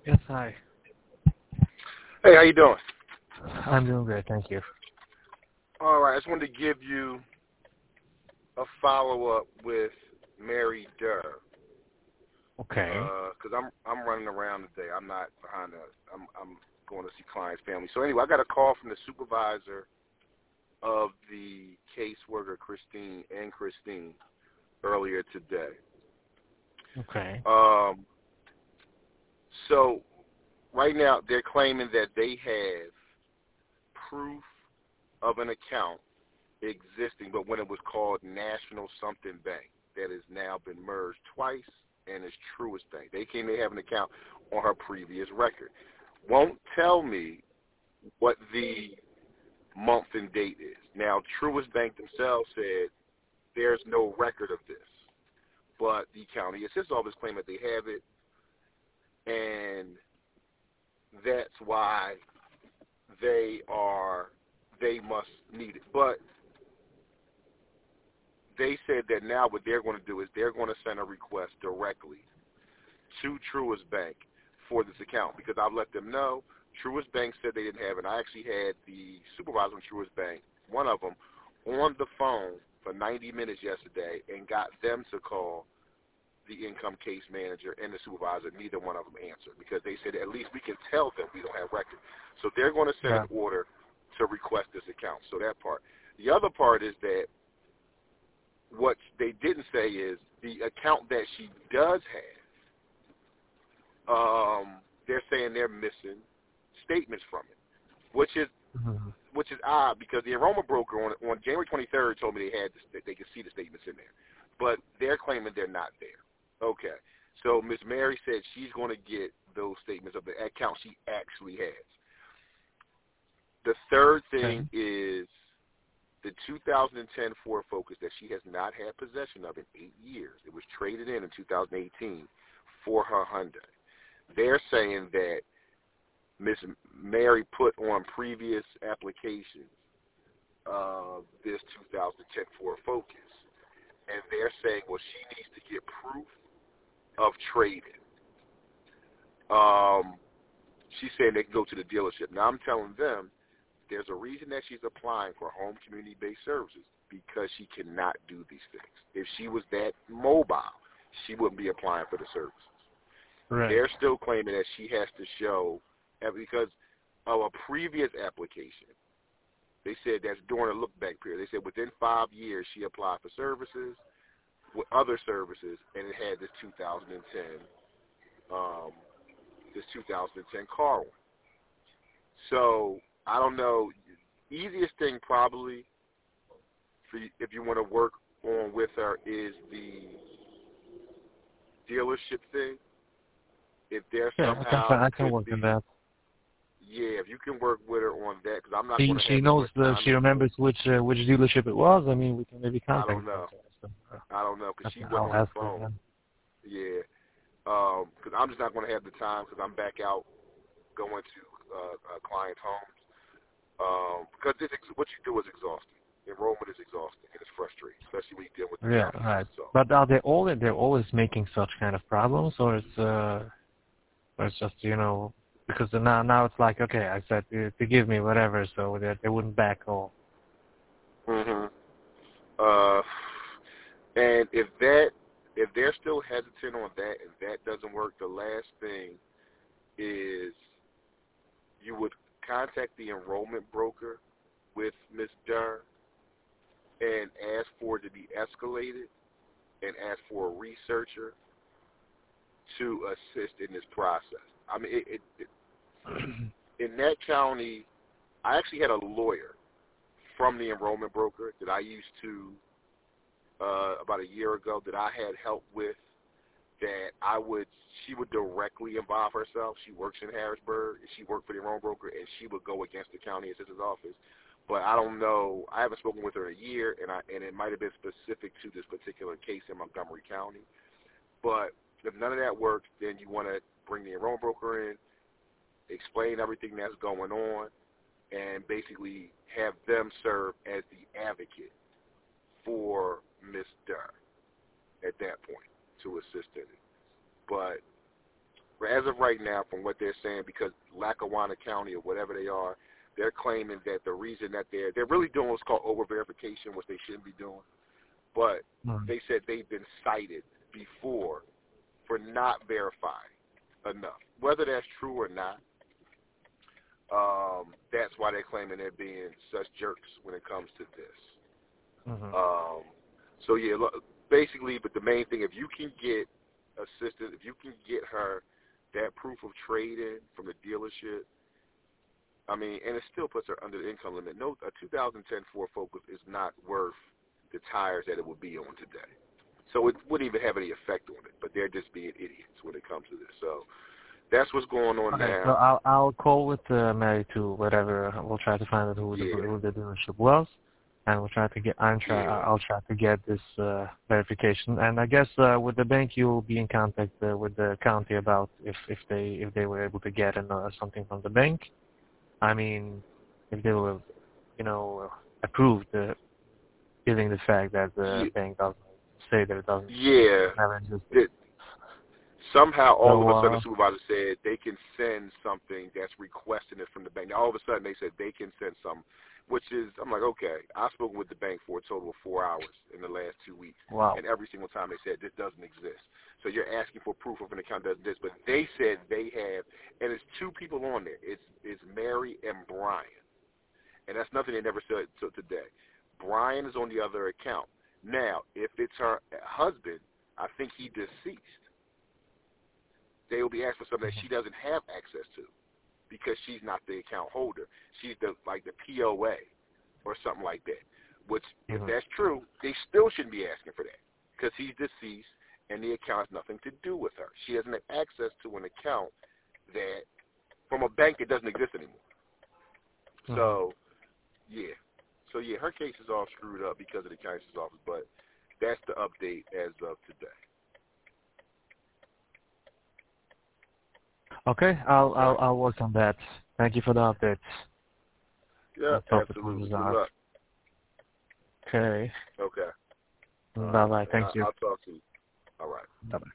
Yes, hi. Hey, how you doing? I'm doing great, thank you. All right, I just wanted to give you a follow-up with Mary Durr Okay. because I'm running around today. I'm not behind the. I'm going to see clients' family. So anyway, I got a call from the supervisor of the caseworker Christine earlier today. Okay. Um, so right now they're claiming that they have proof of an account existing, but when it was called National Something Bank, that has now been merged twice and is Truist Bank. They claim they have an account on her previous record. Won't tell me what the month and date is. Now, Truist Bank themselves said there's no record of this, but the county assist's office claimed that they have it, and that's why they must need it. But they said that now what they're going to do is they're going to send a request directly to Truist Bank for this account because I've let them know. Truist Bank said they didn't have it. I actually had the supervisor from Truist Bank, one of them, on the phone for 90 minutes yesterday and got them to call the income case manager and the supervisor. Neither one of them answered because they said at least we can tell them we don't have record. So they're going to send Yeah. an order to request this account. So that part. The other part is that what they didn't say is the account that she does have, they're saying they're missing statements from it, which is hmm odd because the enrollment broker on January 23rd told me they could see the statements in there, but they're claiming they're not there. Okay, so Miss Mary said she's going to get those statements of the account she actually has. The third Okay. thing is the 2010 Ford Focus that she has not had possession of in 8 years. It was traded in 2018 for her Hyundai. They're saying that Miss Mary put on previous applications this 2010 Ford Focus, and they're saying, well, she needs to get proof of trading. She's saying they can go to the dealership. Now I'm telling them there's a reason that she's applying for home community-based services because she cannot do these things. If she was that mobile, she wouldn't be applying for the services. Right. They're still claiming that she has to show, because of a previous application, they said that's during a look-back period. They said within 5 years she applied for services with other services, and it had this 2010 car on. So I don't know. Easiest thing probably for you, if you want to work on with her is the dealership thing. If there Yeah, somehow I can could work on be, that. yeah, if you can work with her on that, because I'm not She going to she have too knows much time. she remembers which dealership it was. I mean, we can maybe I contact don't them. know. So, I don't know because she okay, wasn't I'll on the ask her phone. then. Yeah, because I'm just not going to have the time because I'm back out going to clients' homes. Because what you do is exhausting. Enrollment is exhausting and it's frustrating, especially when you deal with the Yeah, county right. assist office. But are they're always making such kind of problems, or it's just because now it's like, okay, I said forgive me, whatever, so they wouldn't back off. Mm-hmm. And if they're still hesitant on that and that doesn't work, the last thing is you would contact the enrollment broker with Ms. Durr and ask for it to be escalated and ask for a researcher to assist in this process. I mean, in that county, I actually had a lawyer from the enrollment broker that I used to, about a year ago, that I had help with, that she would directly involve herself. She works in Harrisburg, and she worked for the enrollment broker, and she would go against the county assistant's office. But I don't know. I haven't spoken with her in a year, and it might have been specific to this particular case in Montgomery County. But if none of that works, then you want to bring the enrollment broker in, explain everything that's going on, and basically have them serve as the advocate for Ms. Durr at that point to assist in it. But as of right now, from what they're saying, because Lackawanna County or whatever they are, they're claiming that the reason that they're really doing what's called over-verification, which they shouldn't be doing. But they said they've been cited before for not verifying enough. Whether that's true or not, that's why they're claiming they're being such jerks when it comes to this. So, yeah, basically, but the main thing, if you can get assistance, if you can get her that proof of trade-in from the dealership, I mean, and it still puts her under the income limit. No, a 2010 Ford Focus is not worth the tires that it would be on today. So it wouldn't even have any effect on it, but they're just being idiots when it comes to this. So that's what's going on now. So I'll call with Mary to whatever. We'll try to find out who the dealership was, and we'll try to get. I'll try to get this verification. And I guess with the bank, you'll be in contact with the county about if they were able to get something from the bank. I mean, if they will, approve giving the fact that the bank doesn't say that it doesn't. Yeah. Somehow, all of a sudden, the supervisor said they can send something that's requesting it from the bank. Now, all of a sudden, they said they can send some, which is, I'm like, okay. I've spoken with the bank for a total of 4 hours in the last 2 weeks. Wow. And every single time they said this doesn't exist. So you're asking for proof of an account that doesn't exist. But they said they have, and it's 2 people on there. It's Mary and Brian. And that's nothing they never said till today. Brian is on the other account. Now, if it's her husband, I think he deceased. They will be asking for something that she doesn't have access to because she's not the account holder. She's the POA or something like that. Which, if that's true, they still shouldn't be asking for that because he's deceased and the account has nothing to do with her. She doesn't have access to an account that from a bank that doesn't exist anymore. So, yeah. So, yeah, her case is all screwed up because of the county's office, but that's the update as of today. Okay, I'll work on that. Thank you for the update. Yeah, absolutely. Good luck. Okay. Okay. Bye-bye. Thank you. I'll talk to you. All right. Bye-bye.